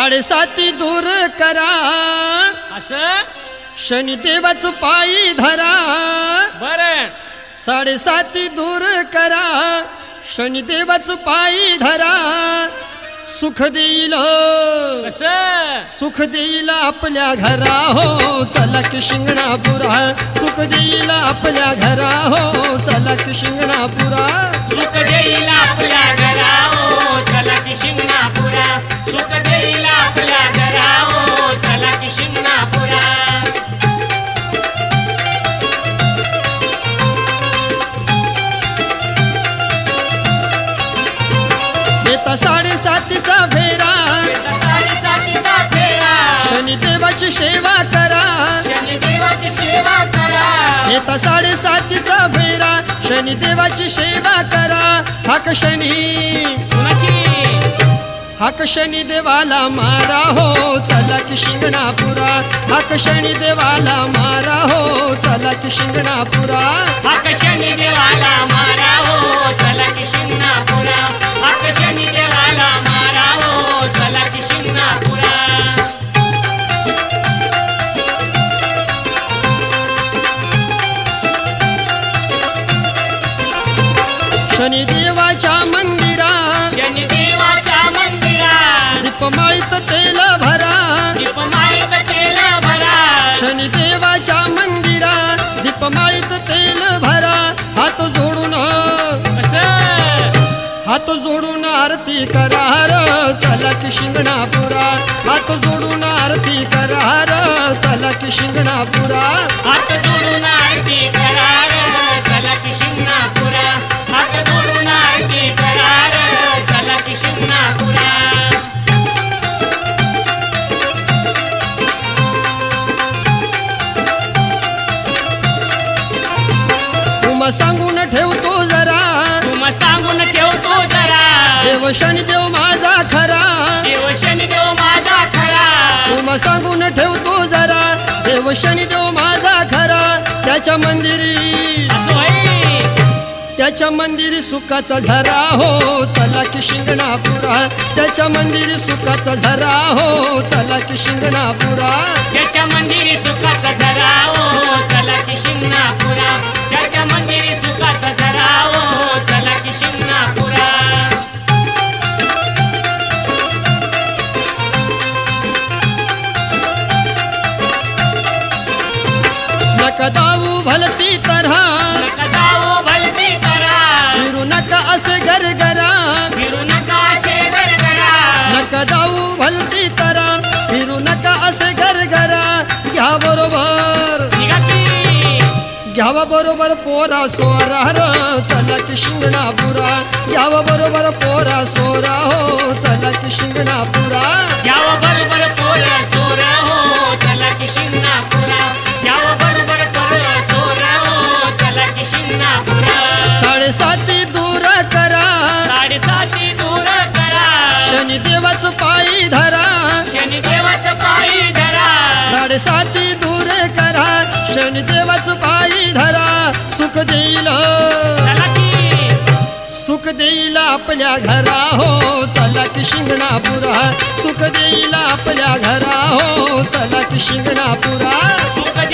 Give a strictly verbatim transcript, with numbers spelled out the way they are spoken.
साडेसाती दूर करा असं शनिदेवाचं पायी धरा बर साडेसाती दूर करा शनिदेवाचं पायी धरा सुख देईल असं सुख देईल आपल्या घरा हो चला की शिंगणापुरा सुख देईल आपल्या घरा हो चला की शिंगणापुरा सुख देईल आपल्या घरा हो चला की शिंगणापुरा सुख देईल आपल्या घरा हो चला की शिंगणापुरा येता साडेसातीचा फेरा साडेसातीचा फेरा शनिदेवाची सेवा करा शनिदेवाची सेवा करा येता साडेसातीचा फेरा शनिदेवाची सेवा करा हाक शनी कुणाची हाक शनिदेवाला मारा हो चला की शिंगणापुरा हाक शनिदेवाला मारा हो चला की शिंगणापुरा हाक शनिदेवाला मारा हो चला की शिंगणापुरा हाक शनिदेवाला मारा हो चला की शिंगणापुरा शनिदेवाच्या मंदिरा शनिदेवाच्या मंदिरा दीपमाळीत तेल भरा दीपमाळीत तेल भरा शनिदेवाच्या मंदिरा दीपमाळीत तेल भरा हात जोडून असं हात जोडून आरती करा र चला की शिंगणापुरा हात जोडून आरती करा र चला की शिंगणापुरा हात जोडून आरती करा रे चला की शिंगणापुरा हात जोडून आरती करा रे चला की शिंगणापुरा तुम्हा सांगून ठेवतो जरा तुम्हा सांगून ठेवतो जरा देव शनिदेव माझा खरा देव शनिदेव माझा खरा तुम्हा सांगून ठेवतो जरा देव शनिदेव माझा खरा त्याच्या मंदिरी असं होय. त्याच्या मंदिरी सुखाचा झरा हो चला की शिंगणापुरा त्याच्या मंदिरी सुखाचा झरा हो चला की शिंगणापुरा त्याच्या मंदिरी सुखाचा झरा हो चला की शिंगणापुरा त्याच्या मंदिरी सुखाचा झरा हो चला की शिंगणापुरा नका दाऊ भलती तरह नका जाऊ भलती करा फिरू नका असे गरगरा फिरू नका असे गरगरा नका दाऊ भलती तरह फिरू नका असे गरगरा घ्या बरोबर निघाती घ्यावा बरोबर पोरा सोरा र चला की शिंगणापुरा घ्यावा बरोबर पोरा सोरा हो चला की शिंगणापुरा यावं बरोबर पोरा सोरा हो चला की शिंगणापुरा यावं बरोबर पोरा सोरा हो चला की शिंगणापुरा साडेसाती दूर करा साडेसाती दूर करा शनिदेवाचं पायी धरा शनिदेवाचं पायी धरा साडेसाती दूर करा शनिदेवाचं पायी धरा सुख देईल चला की सुख देईल आपल्या घरा हो चला की शिंगणापुरा सुख देईल आपल्या घरा हो चला की शिंगणापुरा सुख